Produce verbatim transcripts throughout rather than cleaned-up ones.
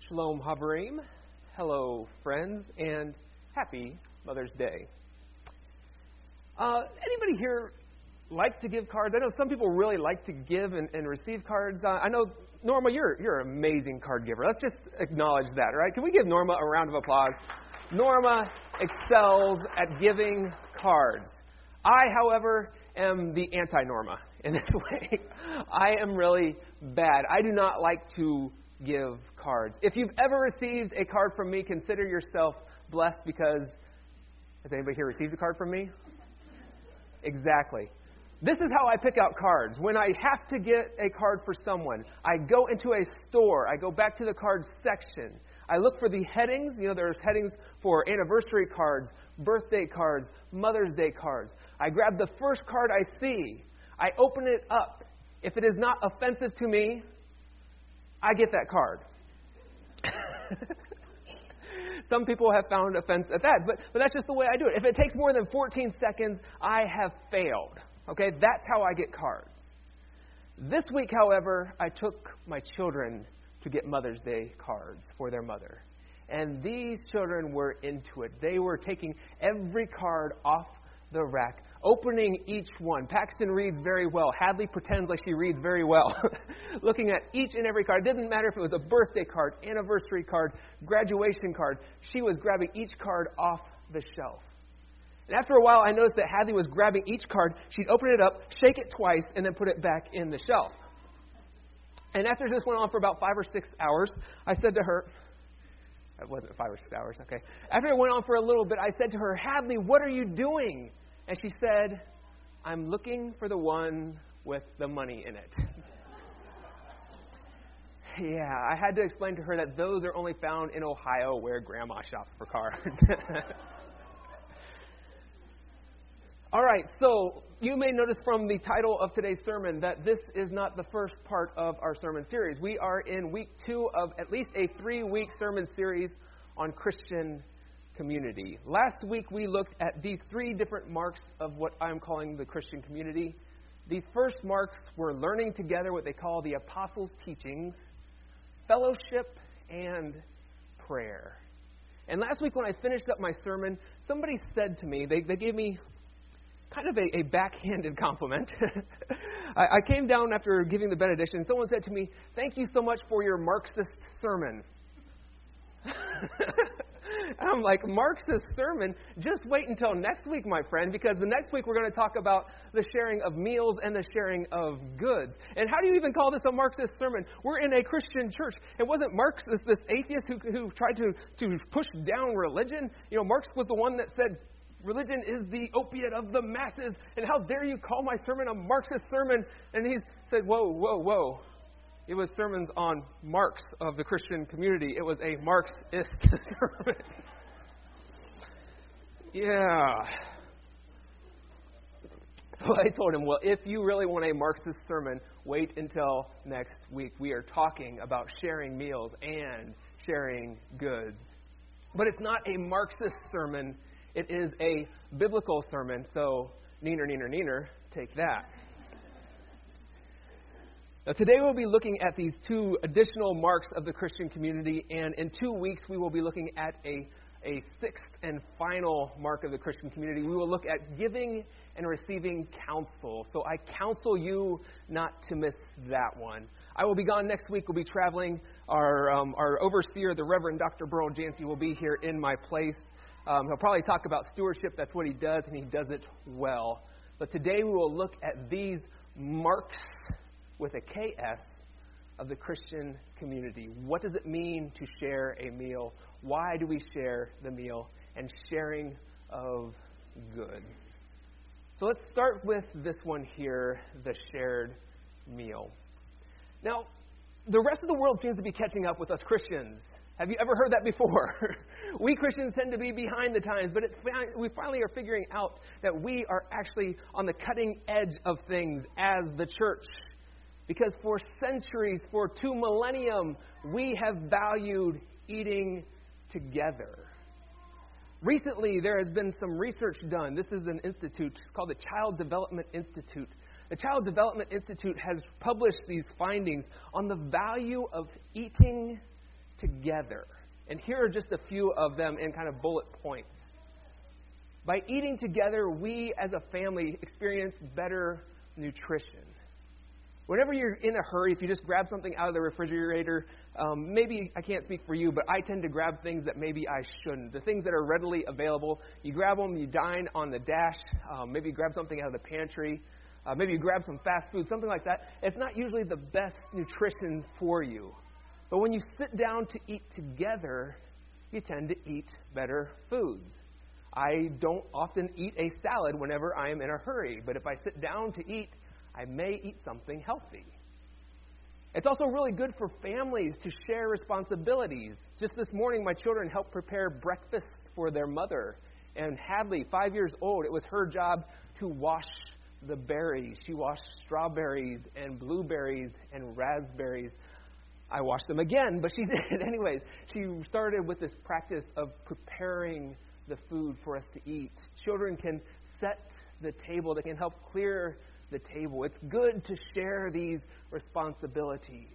Shalom Haverim. Hello, friends, and happy Mother's Day. Uh, anybody here like to give cards? I know some people really like to give and, and receive cards. Uh, I know, Norma, you're you're an amazing card giver. Let's just acknowledge that, right? Can we give Norma a round of applause? Norma excels at giving cards. I, however, am the anti-Norma in this way. I am really bad. I do not like to give cards. If you've ever received a card from me, consider yourself blessed because, has anybody here received a card from me? Exactly. This is how I pick out cards. When I have to get a card for someone, I go into a store. I go back to the cards section. I look for the headings. You know, there's headings for anniversary cards, birthday cards, Mother's Day cards. I grab the first card I see. I open it up. If it is not offensive to me, I get that card. Some people have found offense at that, but, but that's just the way I do it. If it takes more than fourteen seconds, I have failed. Okay, that's how I get cards. This week, however, I took my children to get Mother's Day cards for their mother. And these children were into it. They were taking every card off the rack, opening each one. Paxton reads very well. Hadley pretends like she reads very well. Looking at each and every card. It didn't matter if it was a birthday card, anniversary card, graduation card. She was grabbing each card off the shelf. And after a while, I noticed that Hadley was grabbing each card. She'd open it up, shake it twice, and then put it back in the shelf. And after this went on for about five or six hours, I said to her, it wasn't five or six hours, okay. After it went on for a little bit, I said to her, Hadley, what are you doing? And she said, I'm looking for the one with the money in it. Yeah, I had to explain to her that those are only found in Ohio where Grandma shops for cards. All right, so you may notice from the title of today's sermon that this is not the first part of our sermon series. We are in week two of at least a three-week sermon series on Christian community. Last week we looked at these three different marks of what I'm calling the Christian community. These first marks were learning together what they call the apostles' teachings, fellowship, and prayer. And last week when I finished up my sermon, somebody said to me, they, they gave me kind of a, a backhanded compliment. I, I came down after giving the benediction. Someone said to me, thank you so much for your Marxist sermon. I'm like, Marxist sermon? Just wait until next week, my friend, because the next week we're going to talk about the sharing of meals and the sharing of goods. And how do you even call this a Marxist sermon? We're in a Christian church. It wasn't Marx, this, this atheist who, who tried to, to push down religion. You know, Marx was the one that said, religion is the opiate of the masses, and how dare you call my sermon a Marxist sermon? And he said, whoa, whoa, whoa. It was sermons on Marx of the Christian community. It was a Marxist sermon. Yeah. So I told him, well, if you really want a Marxist sermon, wait until next week. We are talking about sharing meals and sharing goods. But it's not a Marxist sermon. It is a biblical sermon, so neener, neener, neener, take that. Now, today we'll be looking at these two additional marks of the Christian community, and in two weeks we will be looking at a, a sixth and final mark of the Christian community. We will look at giving and receiving counsel. So I counsel you not to miss that one. I will be gone next week. We'll be traveling. Our, um, our overseer, the Reverend Doctor Burl Jancy, will be here in my place. Um, he'll probably talk about stewardship. That's what he does, and he does it well. But today we will look at these marks with a K S of the Christian community. What does it mean to share a meal? Why do we share the meal? And sharing of good. So let's start with this one here, the shared meal. Now, the rest of the world seems to be catching up with us Christians. Have you ever heard that before? We Christians tend to be behind the times, but it, we finally are figuring out that we are actually on the cutting edge of things as the church. Because for centuries, for two millennium, we have valued eating together. Recently, there has been some research done. This is an institute called the Child Development Institute. The Child Development Institute has published these findings on the value of eating together. And here are just a few of them in kind of bullet points. By eating together, we as a family experience better nutrition. Whenever you're in a hurry, if you just grab something out of the refrigerator, um, maybe I can't speak for you, but I tend to grab things that maybe I shouldn't. The things that are readily available, you grab them, you dine on the dash, um, maybe you grab something out of the pantry, uh, maybe you grab some fast food, something like that. It's not usually the best nutrition for you. But when you sit down to eat together, you tend to eat better foods. I don't often eat a salad whenever I am in a hurry, but if I sit down to eat, I may eat something healthy. It's also really good for families to share responsibilities. Just this morning, my children helped prepare breakfast for their mother. And Hadley, five years old, it was her job to wash the berries. She washed strawberries and blueberries and raspberries. I washed them again, but she did it anyways. She started with this practice of preparing the food for us to eat. Children can set the table. They can help clear the table. It's good to share these responsibilities.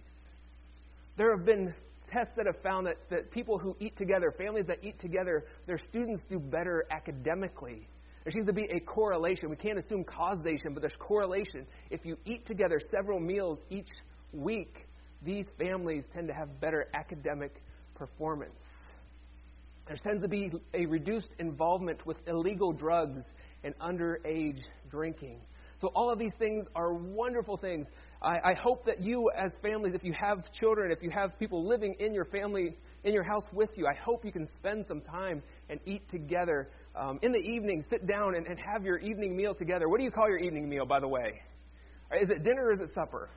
There have been tests that have found that, that people who eat together, families that eat together, their students do better academically. There seems to be a correlation. We can't assume causation, but there's correlation. If you eat together several meals each week, these families tend to have better academic performance. There tends to be a reduced involvement with illegal drugs and underage drinking. So all of these things are wonderful things. I, I hope that you as families, if you have children, if you have people living in your family, in your house with you, I hope you can spend some time and eat together. Um, in the evening, sit down and, and have your evening meal together. What do you call your evening meal, by the way? Is it dinner or is it supper?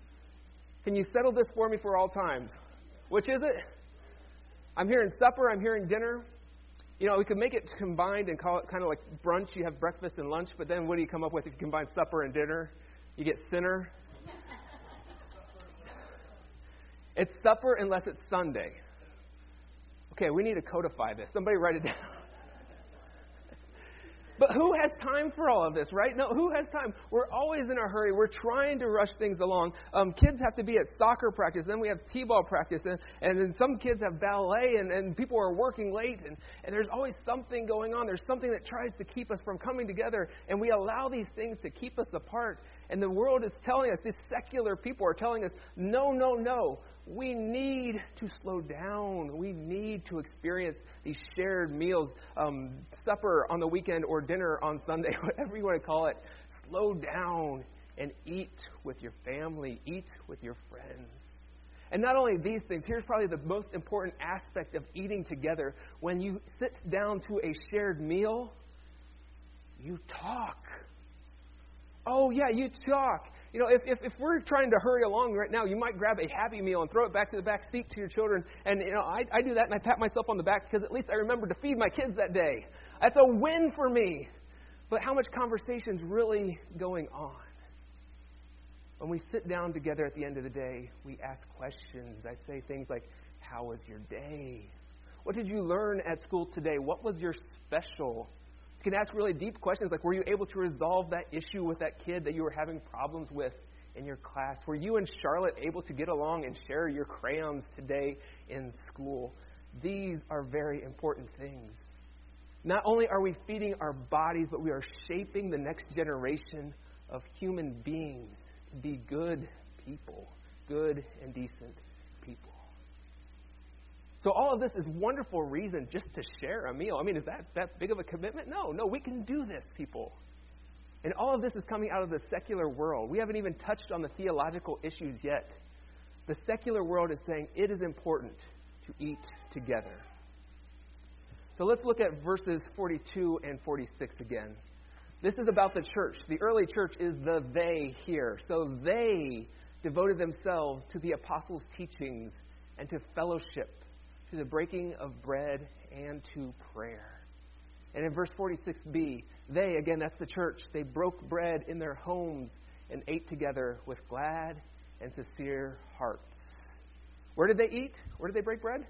Can you settle this for me for all times? Which is it? I'm hearing supper, I'm hearing dinner. You know, we could make it combined and call it kind of like brunch. You have breakfast and lunch, but then what do you come up with if you combine supper and dinner? You get sinner. It's supper unless it's Sunday. Okay, we need to codify this. Somebody write it down. But who has time for all of this, right? No, who has time? We're always in a hurry. We're trying to rush things along. Um, kids have to be at soccer practice. Then we have t-ball practice. And, and then some kids have ballet, and, and people are working late. And, and there's always something going on. There's something that tries to keep us from coming together. And we allow these things to keep us apart. And the world is telling us, these secular people are telling us, no, no, no. We need to slow down. We need to experience these shared meals, um, supper on the weekend or dinner on Sunday, whatever you want to call it. Slow down and eat with your family. Eat with your friends. And not only these things, here's probably the most important aspect of eating together. When you sit down to a shared meal, you talk. Oh, yeah, you talk. You know, if, if, if we're trying to hurry along right now, you might grab a Happy Meal and throw it back to the back seat to your children. And, you know, I, I do that and I pat myself on the back because at least I remember to feed my kids that day. That's a win for me. But how much conversation's really going on? When we sit down together at the end of the day, we ask questions. I say things like, how was your day? What did you learn at school today? What was your special? You can ask really deep questions like, were you able to resolve that issue with that kid that you were having problems with in your class? Were you and Charlotte able to get along and share your crayons today in school? These are very important things. Not only are we feeding our bodies, but we are shaping the next generation of human beings to be good people, good and decent people. So all of this is wonderful reason just to share a meal. I mean, is that that big of a commitment? No, no, we can do this, people. And all of this is coming out of the secular world. We haven't even touched on the theological issues yet. The secular world is saying it is important to eat together. So let's look at verses forty-two and forty-six again. This is about the church. The early church is the they here. So they devoted themselves to the apostles' teachings and to fellowship, to the breaking of bread, and to prayer. And in verse forty-six b, they, again, that's the church, they broke bread in their homes and ate together with glad and sincere hearts. Where did they eat? Where did they break bread?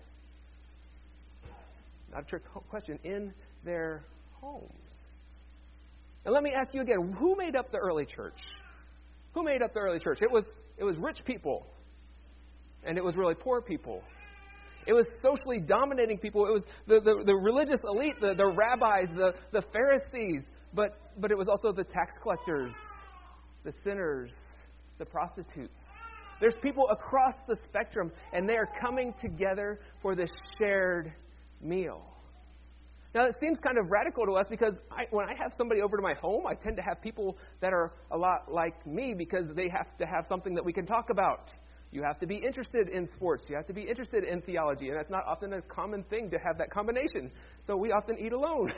Not a trick question. In their homes. And let me ask you again, who made up the early church? Who made up the early church? It was, it was rich people. And it was really poor people. It was socially dominating people. It was the, the, the religious elite, the, the rabbis, the, the Pharisees. But, but it was also the tax collectors, the sinners, the prostitutes. There's people across the spectrum, and they are coming together for this shared meal. Now, it seems kind of radical to us because I, when I have somebody over to my home, I tend to have people that are a lot like me because they have to have something that we can talk about. You have to be interested in sports. You have to be interested in theology. And that's not often a common thing to have that combination. So we often eat alone.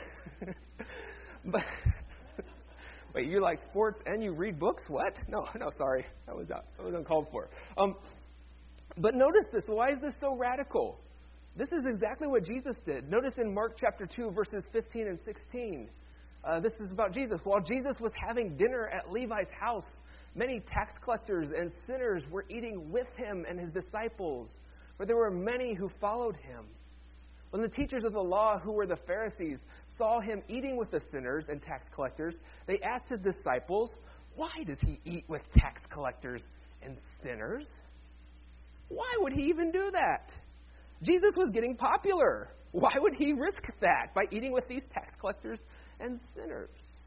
But wait, you like sports and you read books? What? No, no, sorry. That was, not, that was uncalled for. Um, but notice this. Why is this so radical? This is exactly what Jesus did. Notice in Mark chapter two, verses fifteen and sixteen. Uh, this is about Jesus. While Jesus was having dinner at Levi's house, many tax collectors and sinners were eating with him and his disciples, for there were many who followed him. When the teachers of the law, who were the Pharisees, saw him eating with the sinners and tax collectors, they asked his disciples, "Why does he eat with tax collectors and sinners? Why would he even do that?" Jesus was getting popular. Why would he risk that by eating with these tax collectors and sinners?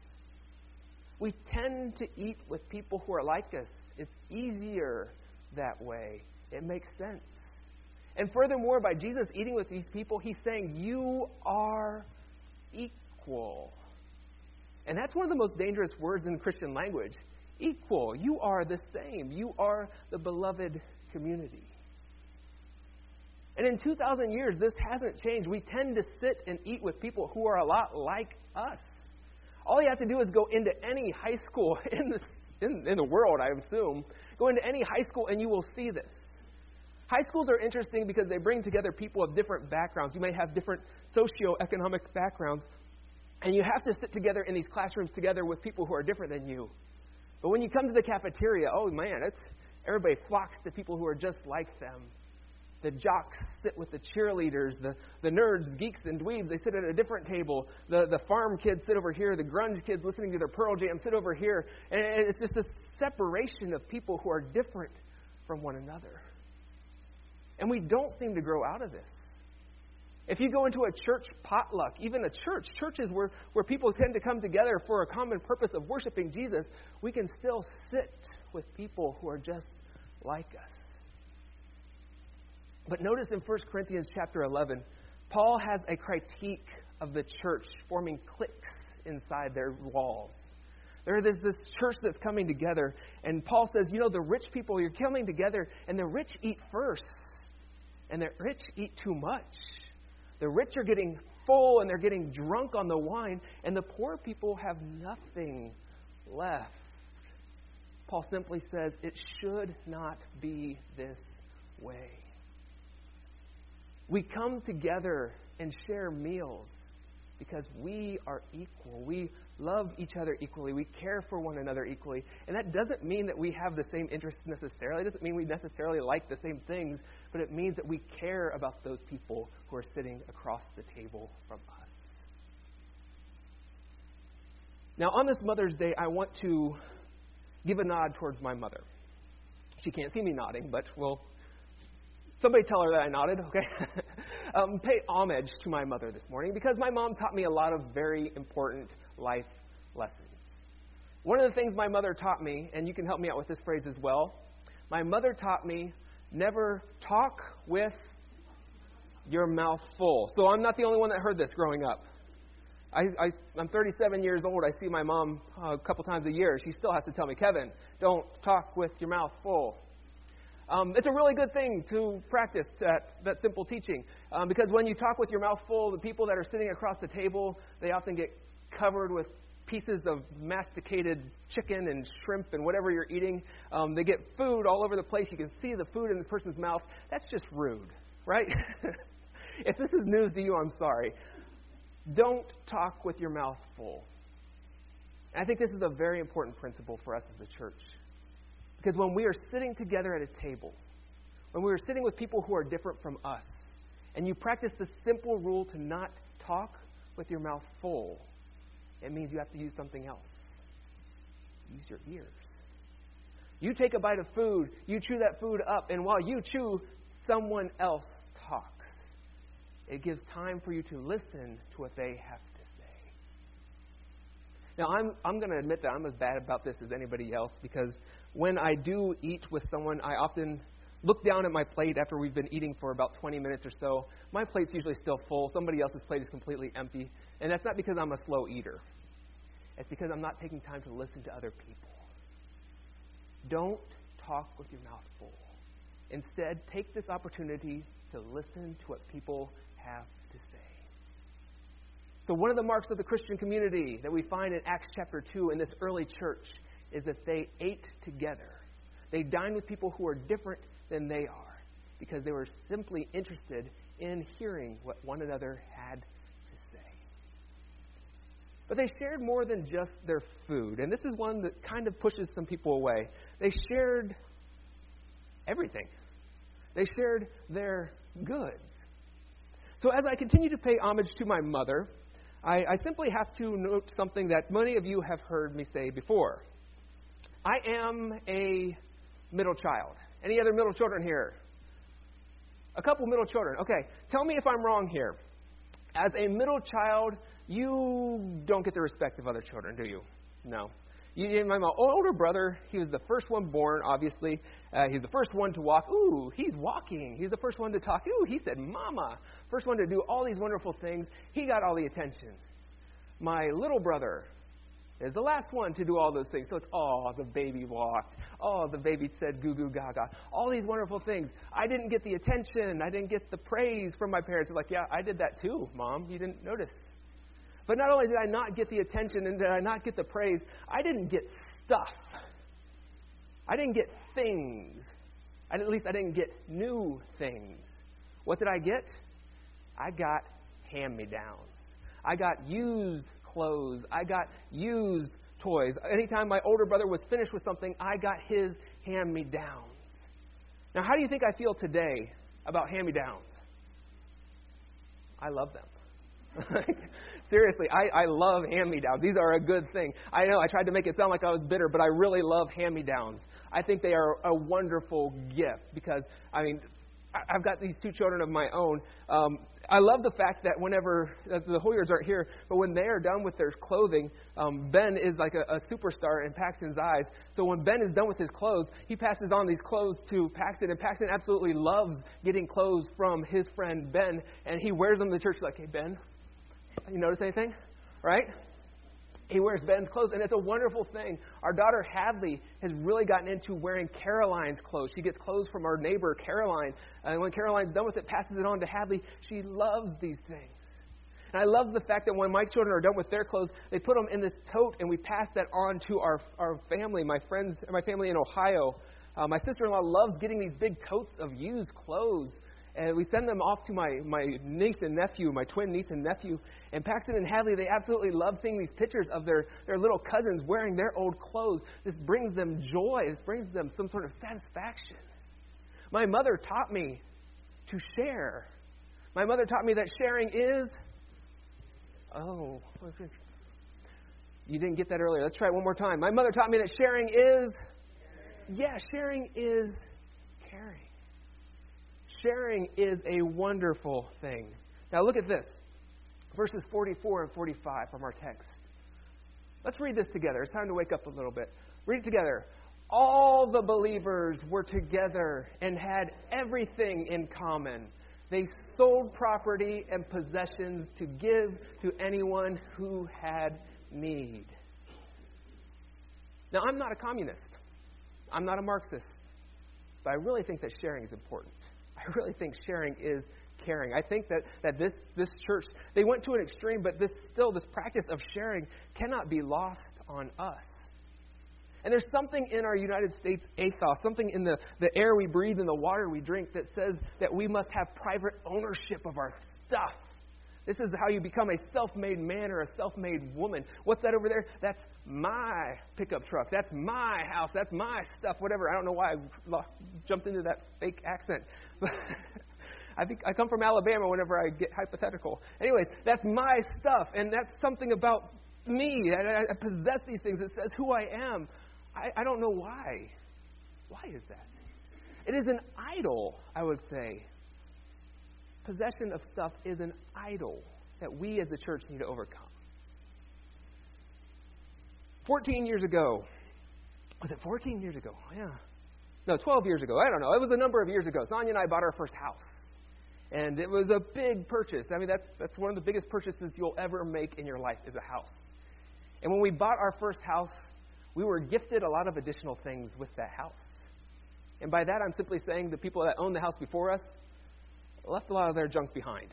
We tend to eat with people who are like us. It's easier that way. It makes sense. And furthermore, by Jesus eating with these people, he's saying, you are equal. And that's one of the most dangerous words in Christian language. Equal. You are the same. You are the beloved community. And in two thousand years, this hasn't changed. We tend to sit and eat with people who are a lot like us. All you have to do is go into any high school in the, in, in the world, I assume. Go into any high school and you will see this. High schools are interesting because they bring together people of different backgrounds. You may have different socioeconomic backgrounds. And you have to sit together in these classrooms together with people who are different than you. But when you come to the cafeteria, oh man, it's everybody flocks to people who are just like them. The jocks sit with the cheerleaders. The, the nerds, geeks, and dweebs, they sit at a different table. The, the farm kids sit over here. The grunge kids listening to their Pearl Jam sit over here. And it's just this separation of people who are different from one another. And we don't seem to grow out of this. If you go into a church potluck, even a church, churches where, where people tend to come together for a common purpose of worshiping Jesus, we can still sit with people who are just like us. But notice in First Corinthians chapter eleven, Paul has a critique of the church forming cliques inside their walls. There is this church that's coming together, and Paul says, you know, the rich people, you're coming together, and the rich eat first, and the rich eat too much. The rich are getting full, and they're getting drunk on the wine, and the poor people have nothing left. Paul simply says, it should not be this way. We come together and share meals because we are equal. We love each other equally. We care for one another equally. And that doesn't mean that we have the same interests necessarily. It doesn't mean we necessarily like the same things, but it means that we care about those people who are sitting across the table from us. Now, on this Mother's Day, I want to give a nod towards my mother. She can't see me nodding, but we'll Somebody tell her that I nodded, okay? um, pay homage to my mother this morning because my mom taught me a lot of very important life lessons. One of the things my mother taught me, and you can help me out with this phrase as well, my mother taught me never talk with your mouth full. So I'm not the only one that heard this growing up. I, I, I'm thirty-seven years old. I see my mom uh, a couple times a year. She still has to tell me, Kevin, don't talk with your mouth full. Um, it's a really good thing to practice that, that simple teaching um, because when you talk with your mouth full, the people that are sitting across the table, they often get covered with pieces of masticated chicken and shrimp and whatever you're eating. Um, they get food all over the place. You can see the food in the person's mouth. That's just rude, right? If this is news to you, I'm sorry. Don't talk with your mouth full. And I think this is a very important principle for us as a church. Because when we are sitting together at a table, when we are sitting with people who are different from us, and you practice the simple rule to not talk with your mouth full, it means you have to use something else. Use your ears. You take a bite of food, you chew that food up, and while you chew, someone else talks. It gives time for you to listen to what they have to say. Now, I'm I'm going to admit that I'm as bad about this as anybody else, because when I do eat with someone, I often look down at my plate after we've been eating for about twenty minutes or so. My plate's usually still full. Somebody else's plate is completely empty. And that's not because I'm a slow eater. It's because I'm not taking time to listen to other people. Don't talk with your mouth full. Instead, take this opportunity to listen to what people have to say. So one of the marks of the Christian community that we find in Acts chapter two in this early church is that they ate together. They dined with people who are different than they are, because they were simply interested in hearing what one another had to say. But they shared more than just their food, and this is one that kind of pushes some people away. They shared everything. They shared their goods. So as I continue to pay homage to my mother, I, I simply have to note something that many of you have heard me say before. I am a middle child. Any other middle children here? A couple middle children. Okay, tell me if I'm wrong here. As a middle child, you don't get the respect of other children, do you? No. You, my older brother, he was the first one born, obviously. Uh, he's the first one to walk. Ooh, he's walking. He's the first one to talk. Ooh, he said mama. First one to do all these wonderful things. He got all the attention. My little brother is the last one to do all those things. So it's, oh, the baby walked. Oh, the baby said goo goo gaga. All these wonderful things. I didn't get the attention. I didn't get the praise from my parents. They're like, yeah, I did that too, Mom. You didn't notice. But not only did I not get the attention and did I not get the praise, I didn't get stuff. I didn't get things. I, at least I didn't get new things. What did I get? I got hand-me-downs. I got used clothes. I got used toys. Anytime my older brother was finished with something, I got his hand-me-downs. Now, how do you think I feel today about hand-me-downs? I love them. Seriously, I, I love hand-me-downs. These are a good thing. I know I tried to make it sound like I was bitter, but I really love hand-me-downs. I think they are a wonderful gift because, I mean, I've got these two children of my own. Um, I love the fact that whenever, uh, the Hoyers aren't here, but when they are done with their clothing, um, Ben is like a, a superstar in Paxton's eyes. So when Ben is done with his clothes, he passes on these clothes to Paxton, and Paxton absolutely loves getting clothes from his friend Ben, and he wears them to the church like, hey, Ben, you notice anything? Right? He wears Ben's clothes, and it's a wonderful thing. Our daughter, Hadley, has really gotten into wearing Caroline's clothes. She gets clothes from our neighbor, Caroline. And when Caroline's done with it, passes it on to Hadley. She loves these things. And I love the fact that when my children are done with their clothes, they put them in this tote, and we pass that on to our our family, my friends, my family in Ohio. Uh, my sister-in-law loves getting these big totes of used clothes. And we send them off to my, my niece and nephew, my twin niece and nephew. And Paxton and Hadley, they absolutely love seeing these pictures of their, their little cousins wearing their old clothes. This brings them joy. This brings them some sort of satisfaction. My mother taught me to share. My mother taught me that sharing is... Oh, you didn't get that earlier. Let's try it one more time. My mother taught me that sharing is... Yeah, sharing is caring. Sharing is a wonderful thing. Now look at this. Verses forty-four and forty-five from our text. Let's read this together. It's time to wake up a little bit. Read it together. All the believers were together and had everything in common. They sold property and possessions to give to anyone who had need. Now, I'm not a communist. I'm not a Marxist. But I really think that sharing is important. I really think sharing is caring. I think that, that this, this church, they went to an extreme, but this still, this practice of sharing cannot be lost on us. And there's something in our United States ethos, something in the, the air we breathe and the water we drink that says that we must have private ownership of our stuff. This is how you become a self-made man or a self-made woman. What's that over there? That's my pickup truck. That's my house. That's my stuff, whatever. I don't know why I jumped into that fake accent. I think I come from Alabama whenever I get hypothetical. Anyways, that's my stuff, and that's something about me. I, I possess these things. It says who I am. I, I don't know why. Why is that? It is an idol, I would say. possession of stuff is an idol that we as the church need to overcome. fourteen years ago, was it fourteen years ago? Yeah. No, twelve years ago. I don't know. It was a number of years ago. Sonia and I bought our first house. And it was a big purchase. I mean, that's that's one of the biggest purchases you'll ever make in your life is a house. And when we bought our first house, we were gifted a lot of additional things with that house. And by that, I'm simply saying the people that owned the house before us left a lot of their junk behind.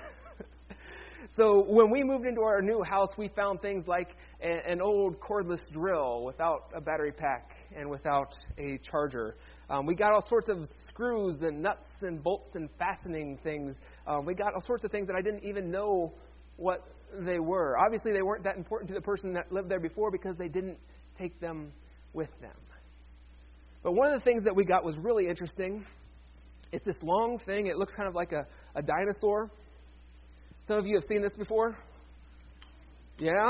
So when we moved into our new house, we found things like a, an old cordless drill without a battery pack and without a charger. Um, we got all sorts of screws and nuts and bolts and fastening things. Um, we got all sorts of things that I didn't even know what they were. Obviously, they weren't that important to the person that lived there before because they didn't take them with them. But one of the things that we got was really interesting. It's this long thing. It looks kind of like a, a dinosaur. Some of you have seen this before? Yeah?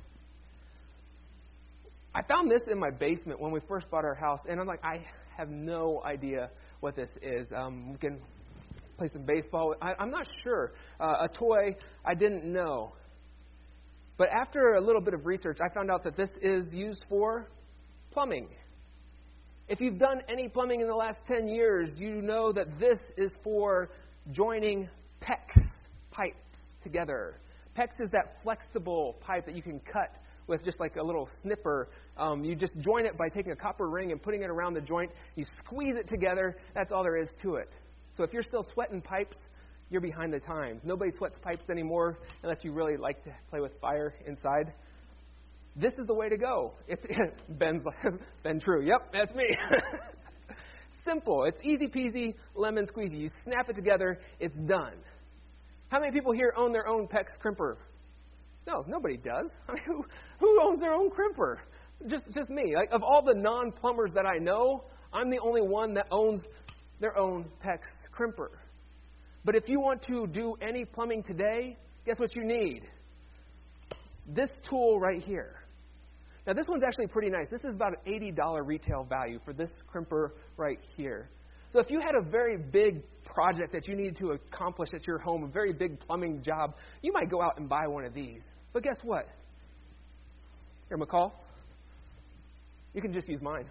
I found this in my basement when we first bought our house, and I'm like, I have no idea what this is. Um, we can play some baseball. I, I'm not sure. Uh, a toy I didn't know. But after a little bit of research, I found out that this is used for plumbing. If you've done any plumbing in the last ten years, you know that this is for joining PEX pipes together. PEX is that flexible pipe that you can cut with just like a little snipper. Um, you just join it by taking a copper ring and putting it around the joint. You squeeze it together. That's all there is to it. So if you're still sweating pipes, you're behind the times. Nobody sweats pipes anymore unless you really like to play with fire inside. This is the way to go. It's Ben's Ben True. Yep, that's me. Simple. It's easy peasy, lemon squeezy. You snap it together, it's done. How many people here own their own PEX crimper? No, nobody does. I mean, who, who owns their own crimper? Just just me. Like, of all the non-plumbers that I know, I'm the only one that owns their own PEX crimper. But if you want to do any plumbing today, guess what you need? This tool right here. Now, this one's actually pretty nice. This is about an eighty dollars retail value for this crimper right here. So if you had a very big project that you needed to accomplish at your home, a very big plumbing job, you might go out and buy one of these. But guess what? Here, McCall, you can just use mine.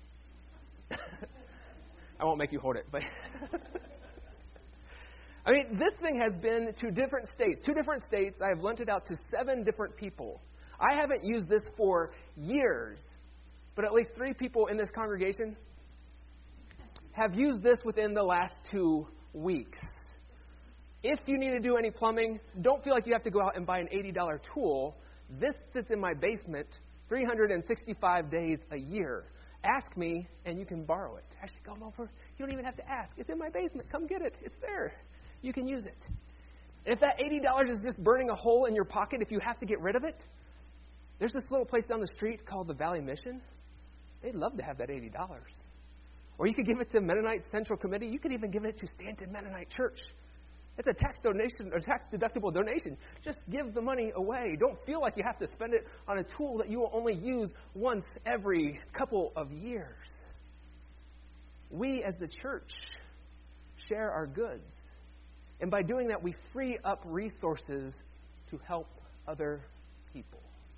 I won't make you hold it, but I mean, this thing has been to different states. Two different states. I have lent it out to seven different people. I haven't used this for years, but at least three people in this congregation have used this within the last two weeks. If you need to do any plumbing, don't feel like you have to go out and buy an eighty dollars tool. This sits in my basement three hundred sixty-five days a year. Ask me, and you can borrow it. Actually, come over. You don't even have to ask. It's in my basement. Come get it. It's there. You can use it. And if that eighty dollars is just burning a hole in your pocket, if you have to get rid of it, there's this little place down the street called the Valley Mission. They'd love to have that eighty dollars. Or you could give it to Mennonite Central Committee. You could even give it to Stanton Mennonite Church. It's a tax donation, or tax-deductible donation. Just give the money away. Don't feel like you have to spend it on a tool that you will only use once every couple of years. We, as the church, share our goods. And by doing that, we free up resources to help other people.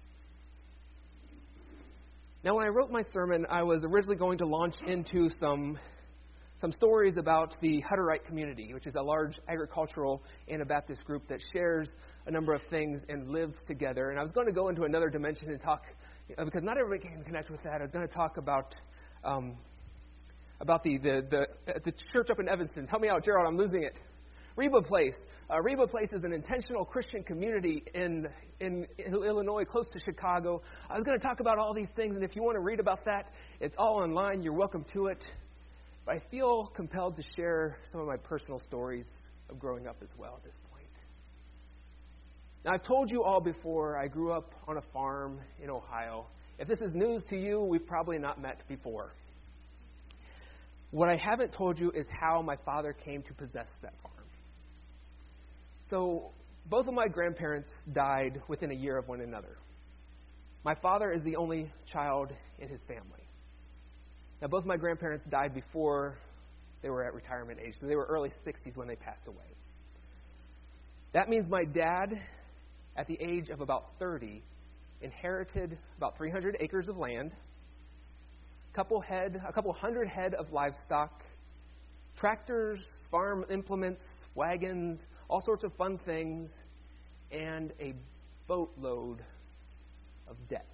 Now, when I wrote my sermon, I was originally going to launch into some some stories about the Hutterite community, which is a large agricultural Anabaptist group that shares a number of things and lives together. And I was going to go into another dimension and talk, because not everybody can connect with that. I was going to talk about um, about the, the, the, the church up in Evanston. Help me out, Gerald, I'm losing it. Reba Place. Uh, Reba Place is an intentional Christian community in, in in Illinois, close to Chicago. I was going to talk about all these things, and if you want to read about that, it's all online. You're welcome to it. But I feel compelled to share some of my personal stories of growing up as well at this point. Now, I've told you all before, I grew up on a farm in Ohio. If this is news to you, we've probably not met before. What I haven't told you is how my father came to possess that farm. So, both of my grandparents died within a year of one another. My father is the only child in his family. Now, both my grandparents died before they were at retirement age, so they were early sixties when they passed away. That means my dad, at the age of about thirty, inherited about three hundred acres of land, a couple head, a couple hundred head of livestock, tractors, farm implements, wagons, all sorts of fun things, and a boatload of debt.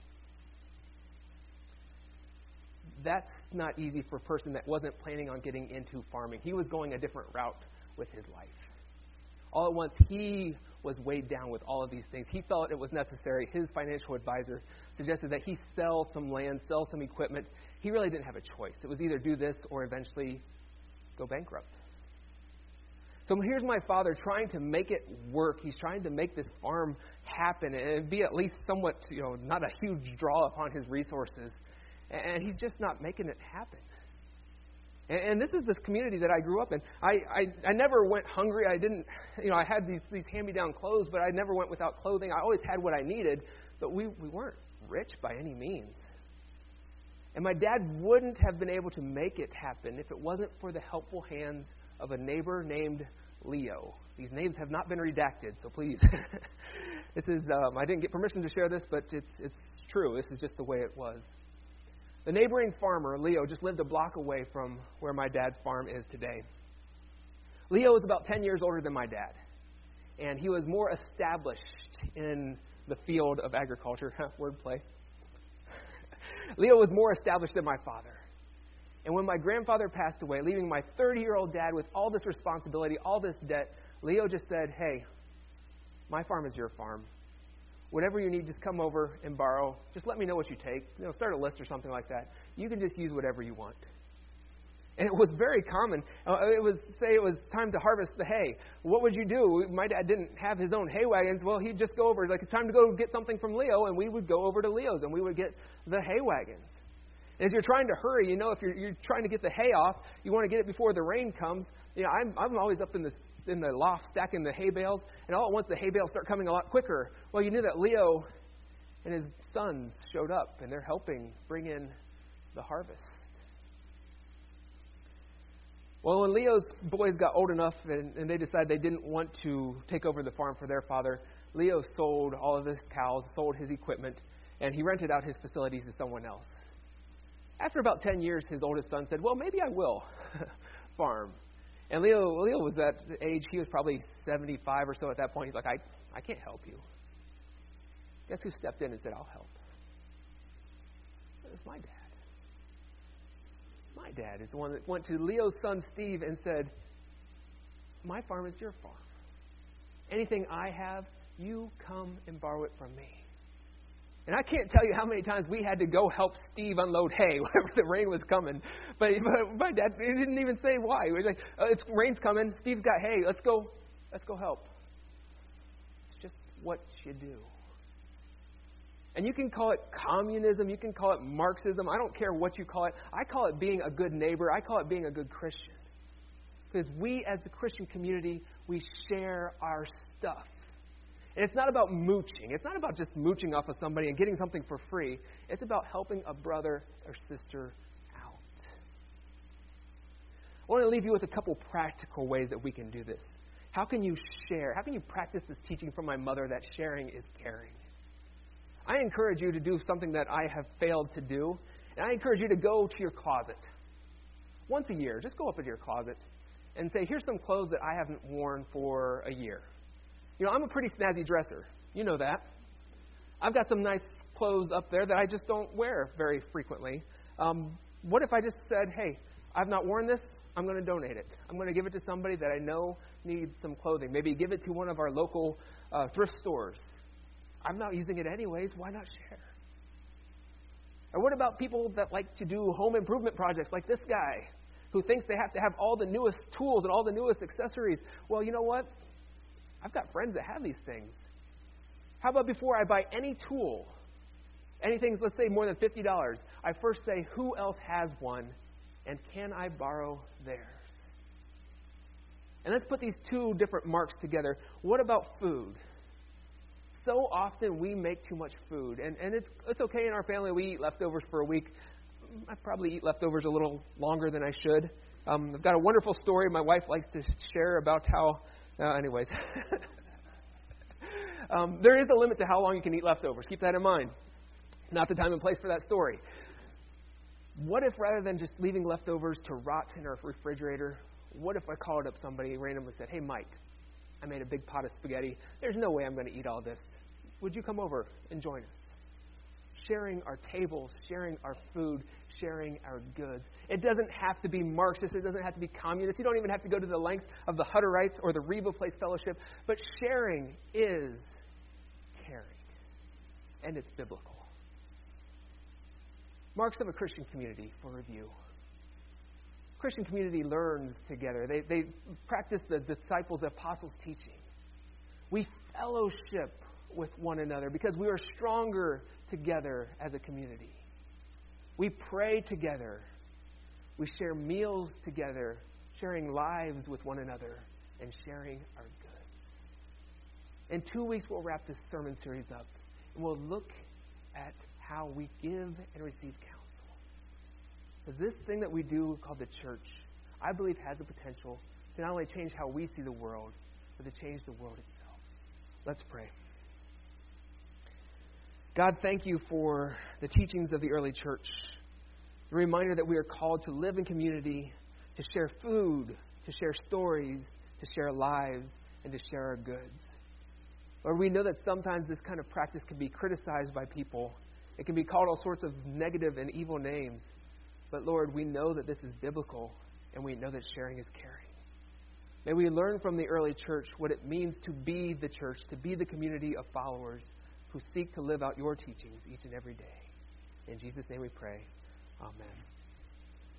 That's not easy for a person that wasn't planning on getting into farming. He was going a different route with his life. All at once, he was weighed down with all of these things. He felt it was necessary. His financial advisor suggested that he sell some land, sell some equipment. He really didn't have a choice. It was either do this or eventually go bankrupt. So here's my father trying to make it work. He's trying to make this farm happen and be at least somewhat, you know, not a huge draw upon his resources. And he's just not making it happen. And, and this is this community that I grew up in. I, I, I never went hungry. I didn't, you know, I had these, these hand-me-down clothes, but I never went without clothing. I always had what I needed, but we, we weren't rich by any means. And my dad wouldn't have been able to make it happen if it wasn't for the helpful hands of a neighbor named Leo. These names have not been redacted, so please. This is, um, I didn't get permission to share this, but it's it's true. This is just the way it was. The neighboring farmer, Leo, just lived a block away from where my dad's farm is today. Leo was about ten years older than my dad, and he was more established in the field of agriculture. Wordplay. Leo was more established than my father. And when my grandfather passed away, leaving my thirty-year-old dad with all this responsibility, all this debt, Leo just said, hey, my farm is your farm. Whatever you need, just come over and borrow. Just let me know what you take. You know, start a list or something like that. You can just use whatever you want. And it was very common. Uh, it was, say it was time to harvest the hay. What would you do? My dad didn't have his own hay wagons. Well, he'd just go over. Like, it's time to go get something from Leo, and we would go over to Leo's, and we would get the hay wagons. And as you're trying to hurry, you know, if you're, you're trying to get the hay off, you want to get it before the rain comes. You know, I'm, I'm always up in the in the loft stacking the hay bales, and all at once the hay bales start coming a lot quicker. Well, you knew that Leo and his sons showed up, and they're helping bring in the harvest. Well, when Leo's boys got old enough and, and they decided they didn't want to take over the farm for their father, Leo sold all of his cows, sold his equipment, and he rented out his facilities to someone else. After about ten years, his oldest son said, well, maybe I will farm. And Leo Leo was at the age, he was probably seventy-five or so at that point. He's like, I, I can't help you. Guess who stepped in and said, I'll help? It was my dad. My dad is the one that went to Leo's son, Steve, and said, my farm is your farm. Anything I have, you come and borrow it from me. And I can't tell you how many times we had to go help Steve unload hay whenever the rain was coming. But, but my dad he didn't even say why. He was like, oh, it's rain's coming. Steve's got hay. Let's go. Let's go help. It's just what you do. And you can call it communism. You can call it Marxism. I don't care what you call it. I call it being a good neighbor. I call it being a good Christian. Because we as the Christian community, we share our stuff. And it's not about mooching. It's not about just mooching off of somebody and getting something for free. It's about helping a brother or sister out. I want to leave you with a couple practical ways that we can do this. How can you share? How can you practice this teaching from my mother that sharing is caring? I encourage you to do something that I have failed to do. And I encourage you to go to your closet. Once a year, just go up into your closet and say, here's some clothes that I haven't worn for a year. You know, I'm a pretty snazzy dresser. You know that. I've got some nice clothes up there that I just don't wear very frequently. Um, what if I just said, hey, I've not worn this. I'm going to donate it. I'm going to give it to somebody that I know needs some clothing. Maybe give it to one of our local uh, thrift stores. I'm not using it anyways. Why not share? Or what about people that like to do home improvement projects like this guy who thinks they have to have all the newest tools and all the newest accessories? Well, you know what? I've got friends that have these things. How about before I buy any tool, anything, let's say more than fifty dollars, I first say, who else has one, and can I borrow theirs? And let's put these two different marks together. What about food? So often we make too much food, and, and it's it's okay in our family. We eat leftovers for a week. I probably eat leftovers a little longer than I should. Um, I've got a wonderful story my wife likes to share about how Uh, anyways. um, there is a limit to how long you can eat leftovers. Keep that in mind. Not the time and place for that story. What if rather than just leaving leftovers to rot in our refrigerator, what if I called up somebody randomly and said, hey, Mike, I made a big pot of spaghetti. There's no way I'm going to eat all this. Would you come over and join us? Sharing our tables, sharing our food, sharing our goods. It doesn't have to be Marxist. It doesn't have to be communist. You don't even have to go to the lengths of the Hutterites or the Reba Place Fellowship. But sharing is caring. And it's biblical. Marks of a Christian community for review. Christian community learns together. They, they practice the disciples' apostles' teaching. We fellowship with one another because we are stronger together as a community. We pray together. We share meals together, sharing lives with one another and sharing our goods. In two weeks, we'll wrap this sermon series up and we'll look at how we give and receive counsel. Because this thing that we do called the church, I believe has the potential to not only change how we see the world, but to change the world itself. Let's pray. God, thank you for the teachings of the early church. The reminder that we are called to live in community, to share food, to share stories, to share lives, and to share our goods. Lord, we know that sometimes this kind of practice can be criticized by people. It can be called all sorts of negative and evil names. But Lord, we know that this is biblical, and we know that sharing is caring. May we learn from the early church what it means to be the church, to be the community of followers who seek to live out your teachings each and every day. In Jesus' name we pray. Amen.